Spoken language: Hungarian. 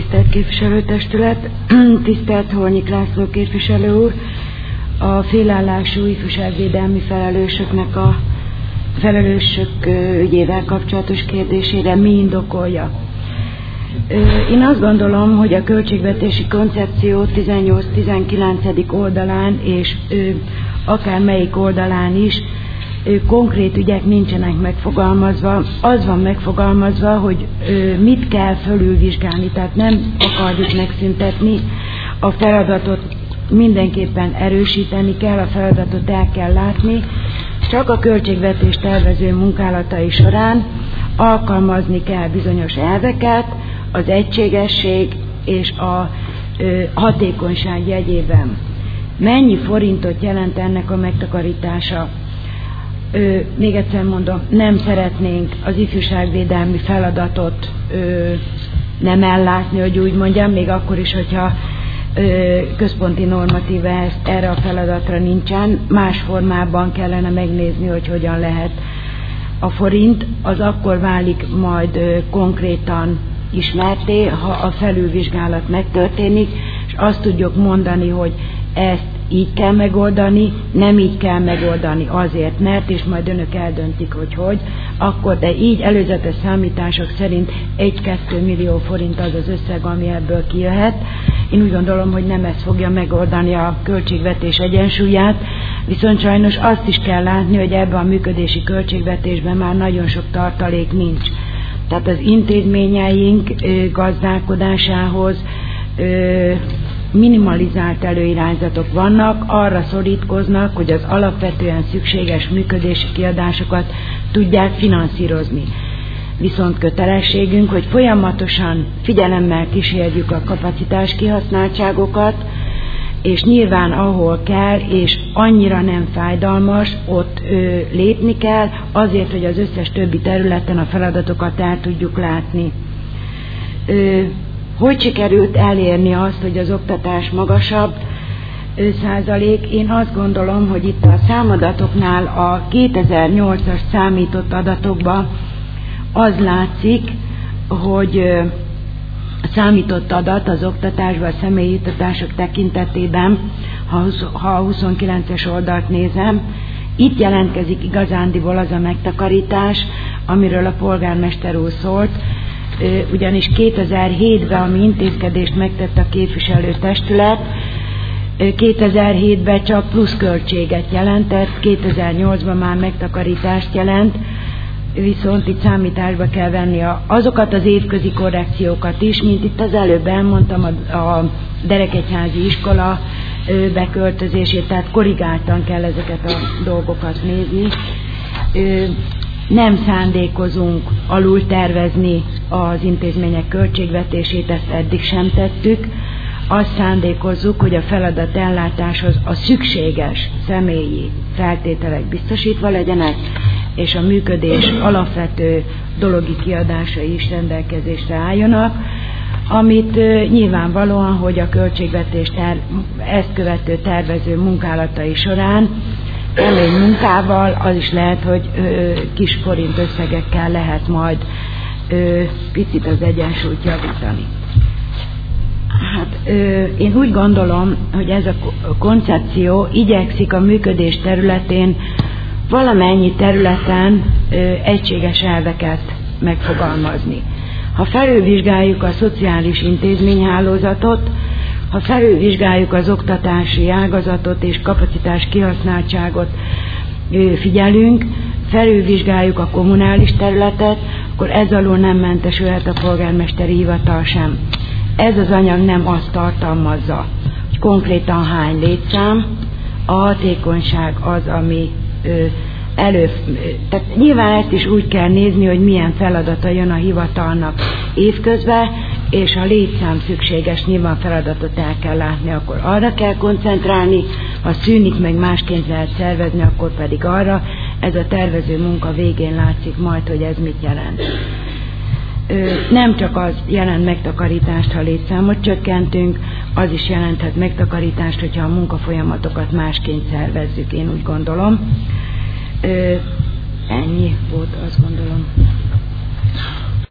tisztelt képviselőtestület, tisztelt Holnyik László képviselő úr, a félállású ifjúságvédelmi felelősök ügyével kapcsolatos kérdésére mi indokolja. Én azt gondolom, hogy a költségvetési koncepció 18-19. Oldalán és akár melyik oldalán is konkrét ügyek nincsenek megfogalmazva. Az van megfogalmazva, hogy mit kell fölülvizsgálni, tehát nem akarjuk megszüntetni a feladatot, mindenképpen erősíteni kell, a feladatot el kell látni, csak a költségvetés tervező munkálatai során alkalmazni kell bizonyos elveket, az egységesség és a hatékonyság jegyében. Mennyi forintot jelent ennek a megtakarítása? Még egyszer mondom, nem szeretnénk az ifjúságvédelmi feladatot nem ellátni, hogy úgy mondjam, még akkor is, hogyha központi normatíva erre a feladatra nincsen. Más formában kellene megnézni, hogy hogyan lehet. A forint az akkor válik majd konkrétan ismerté, ha a felülvizsgálat megtörténik, és azt tudjuk mondani, hogy ezt így kell megoldani, nem így kell megoldani azért, mert, és majd önök eldöntik, hogy akkor, de így előzetes számítások szerint 1-2 millió forint az az összeg, ami ebből kijöhet. Én úgy gondolom, hogy nem ez fogja megoldani a költségvetés egyensúlyát, viszont sajnos azt is kell látni, hogy ebben a működési költségvetésben már nagyon sok tartalék nincs. Tehát az intézményeink gazdálkodásához minimalizált előirányzatok vannak, arra szorítkoznak, hogy az alapvetően szükséges működési kiadásokat tudják finanszírozni. Viszont kötelességünk, hogy folyamatosan figyelemmel kísérjük a kapacitás kihasználtságokat, és nyilván ahol kell, és annyira nem fájdalmas, ott lépni kell, azért, hogy az összes többi területen a feladatokat el tudjuk látni. Hogy sikerült elérni azt, hogy az oktatás magasabb százalék? Én azt gondolom, hogy itt a számadatoknál a 2008-as számított adatokban az látszik, hogy a számított adat az oktatásban, a személyi juttatások tekintetében, ha a 29-es oldalt nézem, itt jelentkezik igazándiból az a megtakarítás, amiről a polgármester úr szólt, ugyanis 2007-ben, ami intézkedést megtett a képviselőtestület, 2007-ben csak pluszköltséget jelentett, 2008-ban már megtakarítást jelent, viszont itt számításba kell venni azokat az évközi korrekciókat is, mint itt az előbb elmondtam, a Derekegyházi iskola beköltözését, tehát korrigáltan kell ezeket a dolgokat nézni. Nem szándékozunk alul tervezni az intézmények költségvetését, ezt eddig sem tettük. Azt szándékozzuk, hogy a feladat ellátáshoz a szükséges személyi feltételek biztosítva legyenek, és a működés alapvető dologi kiadásai is rendelkezésre álljanak, amit nyilvánvalóan, hogy a költségvetés ezt követő tervező munkálatai során kemény munkával, az is lehet, hogy kis forint összegekkel lehet majd picit az egyensúlyt javítani. Hát én úgy gondolom, hogy ez a koncepció igyekszik a működés területén valamennyi területen egységes elveket megfogalmazni. Ha felülvizsgáljuk a szociális intézményhálózatot, ha felülvizsgáljuk az oktatási ágazatot és kapacitás kihasználtságot figyelünk, felülvizsgáljuk a kommunális területet, akkor ez alól nem mentesülhet a polgármesteri hivatal sem. Ez az anyag nem azt tartalmazza, hogy konkrétan hány létszám, a hatékonyság az, ami tehát nyilván ezt is úgy kell nézni, hogy milyen feladata jön a hivatalnak évközben, és a létszám szükséges, nyilván feladatot el kell látni, akkor arra kell koncentrálni, ha szűnik, meg másként lehet szervezni, akkor pedig arra. Ez a tervező munka végén látszik majd, hogy ez mit jelent. Nem csak az jelent megtakarítást, ha létszámot csökkentünk, az is jelenthet megtakarítást, hogyha a munkafolyamatokat másként szervezzük, én úgy gondolom. Ennyi volt, azt gondolom.